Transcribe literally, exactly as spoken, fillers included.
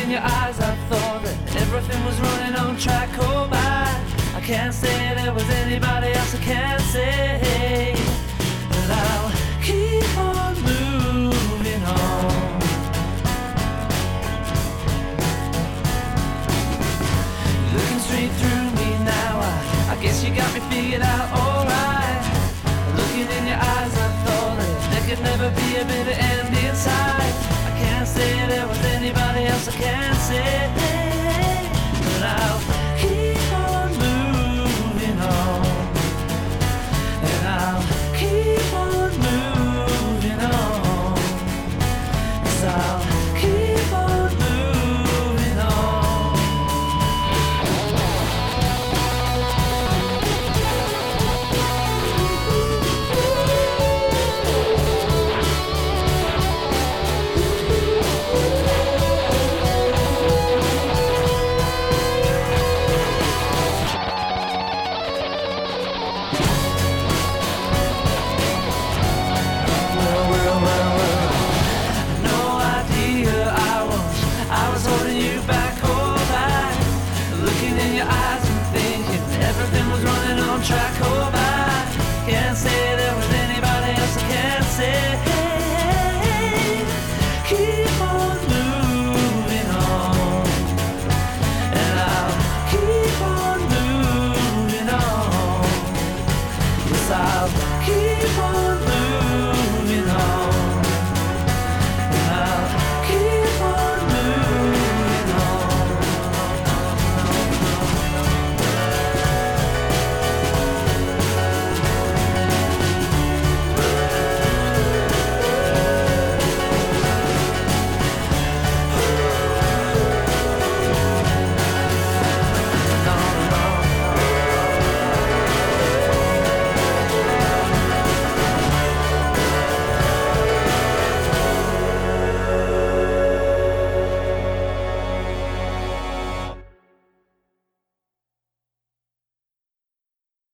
in your eyes, I thought that everything was running on track. Oh my, I can't say there was anybody else. I can't say that I'll keep on moving on. Looking straight through me now, I, I guess you got me figured out. Alright, looking in your eyes, I thought that there could never be a bitter end inside. I can't say there was anybody else. I can't say, but I'll keep on moving on, and I'll keep on moving on, 'cause I'll keep on moving on. I was holding you back all night, looking in your eyes and thinking everything was running on track. Oh,